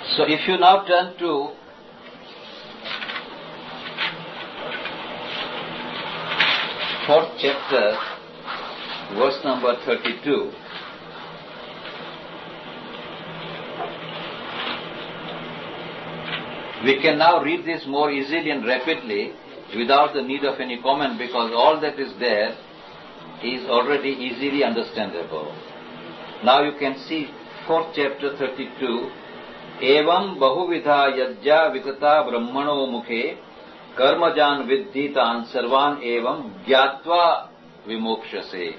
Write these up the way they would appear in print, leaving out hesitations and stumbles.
So if you now turn to fourth chapter, verse number 32. We can now read this more easily and rapidly without the need of any comment, because all that is there is already easily understandable. Now you can see fourth chapter 32. Evam bahuvidha yajja vitata brahmano mukhe karmajan viddhitan sarvan evam gyatva vimokshase.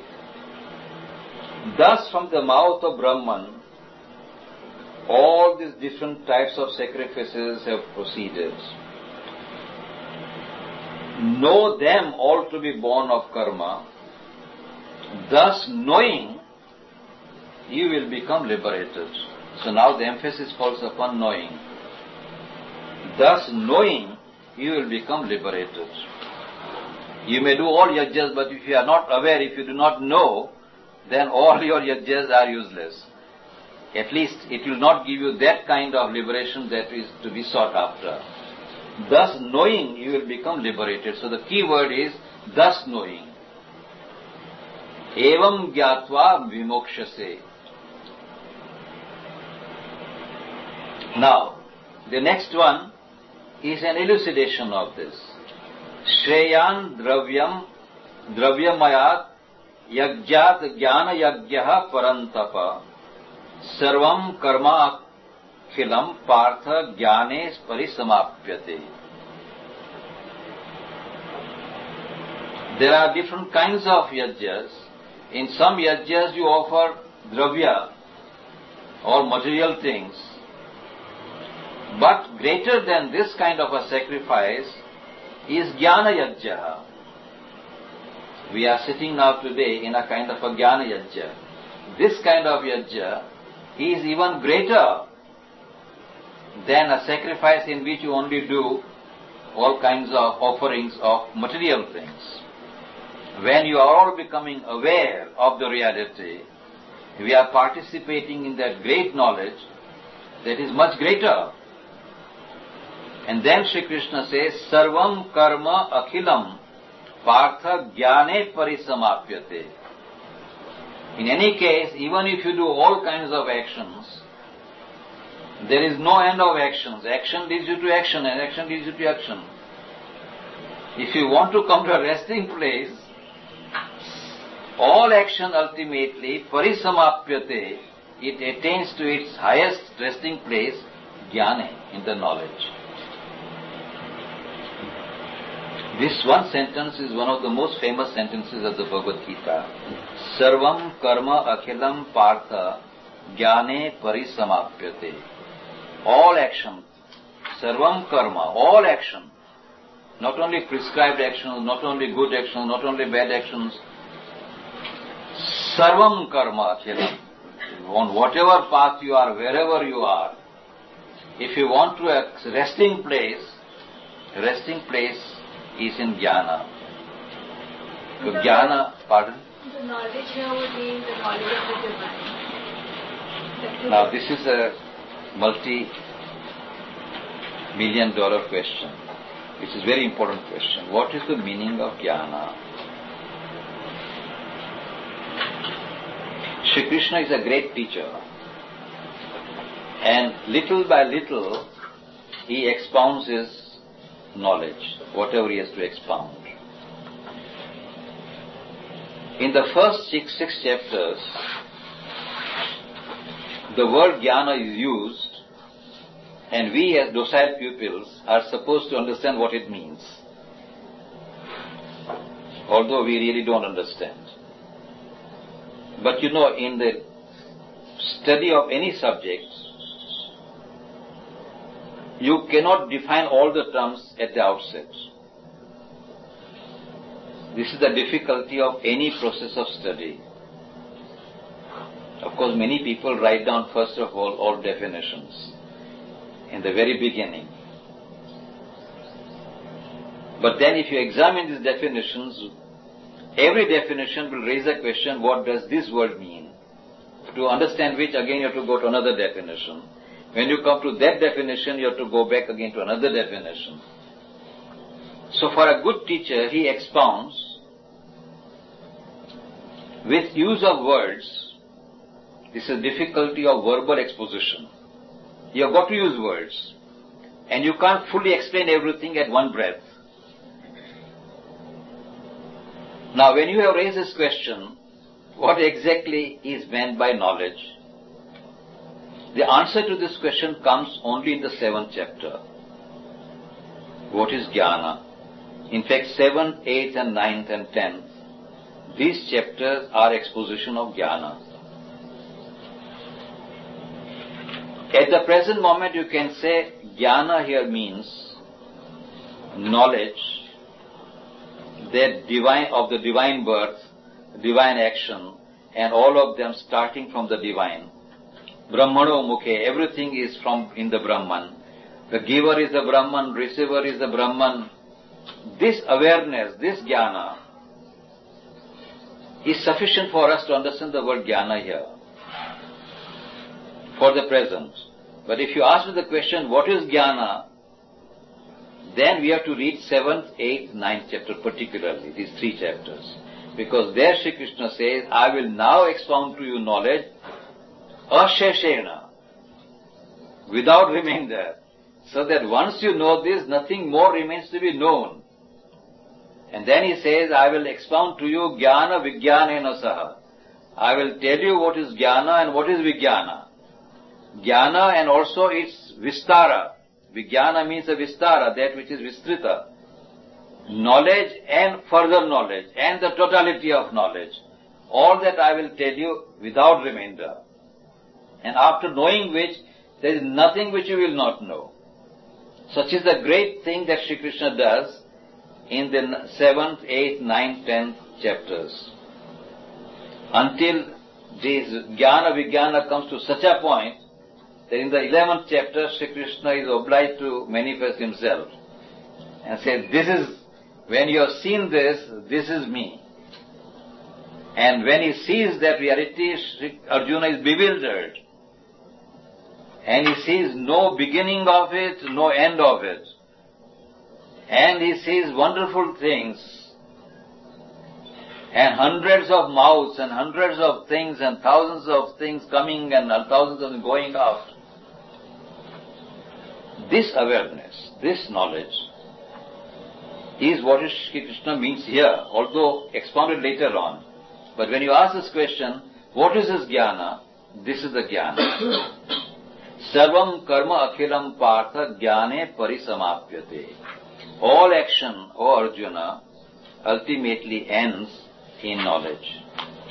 Thus from the mouth of Brahman all these different types of sacrifices have proceeded. Know them all to be born of karma. Thus knowing, you will become liberated. So now the emphasis falls upon knowing. Thus knowing, you will become liberated. You may do all yajjas, but if you are not aware, if you do not know, then all your yajjas are useless. At least it will not give you that kind of liberation that is to be sought after. Thus knowing, you will become liberated. So the key word is thus knowing. Evam gyatva vimokshase. Now, the next one is an elucidation of this. Shreyan dravyamayat yajjat jnana yajyaha parantapa sarvam karma khilam partha jnane parisamapyate. There are different kinds of yajjas. In some yajjas you offer dravya or material things. But greater than this kind of a sacrifice is jnana yajja. We are sitting now today in a kind of a jnana yajja. This kind of yajja is even greater than a sacrifice in which you only do all kinds of offerings of material things. When you are all becoming aware of the reality, we are participating in that great knowledge that is much greater. And then Sri Krishna says, Sarvam karma akhilam partha jnane parisamapyate. In any case, even if you do all kinds of actions, there is no end of actions. Action leads you to action and action leads you to action. If you want to come to a resting place, all action ultimately, parisamapyate, it attains to its highest resting place, jnane, in the knowledge. This one sentence is one of the most famous sentences of the Bhagavad Gita. Sarvam karma akhilam partha jnane parisamapyate. All action, sarvam karma, all action, not only prescribed actions, not only good actions, not only bad actions, sarvam karma akhilam. On whatever path you are, wherever you are, if you want to a resting place is in jnana. So jnana, pardon? The knowledge here would mean the knowledge of the divine. Now this is a multi-million-dollar question. It is a very important question. What is the meaning of jnana? Shri Krishna is a great teacher, and little by little he expounds his knowledge, whatever he has to expound. In the first six chapters, the word jnana is used, and we as docile pupils are supposed to understand what it means, although we really don't understand. But you know, in the study of any subject, you cannot define all the terms at the outset. This is the difficulty of any process of study. Of course, many people write down first of all definitions in the very beginning. But then if you examine these definitions, every definition will raise a question, what does this word mean? To understand which, again you have to go to another definition. When you come to that definition, you have to go back again to another definition. So for a good teacher, he expounds with use of words. This is difficulty of verbal exposition. You have got to use words. And you can't fully explain everything at one breath. Now, when you have raised this question, what exactly is meant by knowledge? The answer to this question comes only in the 7th chapter. What is jnana? In fact, 7th, 8th and 9th and 10th, these chapters are exposition of jnana. At the present moment, you can say jnana here means knowledge that divine, of the divine birth, divine action, and all of them starting from the divine. Brahmano mukhe, everything is from in the Brahman. The giver is the Brahman, receiver is the Brahman. This awareness, this jnana, is sufficient for us to understand the word jnana here, for the present. But if you ask me the question, what is jnana? Then we have to read 7th, 8th, 9th chapter particularly, these 3 chapters. Because there Sri Krishna says, I will now expound to you knowledge, asheshena, without remainder, so that once you know this, nothing more remains to be known. And then he says, I will expound to you jnana vijnanena saha. I will tell you what is jnana and what is vijnana. Jnana and also its vistara. Vijnana means a vistara, that which is vistrita. Knowledge and further knowledge and the totality of knowledge. All that I will tell you without remainder. And after knowing which, there is nothing which you will not know. Such is the great thing that Sri Krishna does in the 7th, 8th, 9th, 10th chapters. Until this jnana vijnana comes to such a point that in the 11th chapter, Sri Krishna is obliged to manifest himself and say, this is, when you have seen this, this is me. And when he sees that reality, Arjuna is bewildered. And he sees no beginning of it, no end of it. And he sees wonderful things, and hundreds of mouths, and hundreds of things, and thousands of things coming, and thousands of them going out. This awareness, this knowledge, is what Sri Krishna means here, although expounded later on. But when you ask this question, what is this jnana? This is the jnana. Sarvam karma akhilam partha jnane parisamapyate. All action, O Arjuna, ultimately ends in knowledge.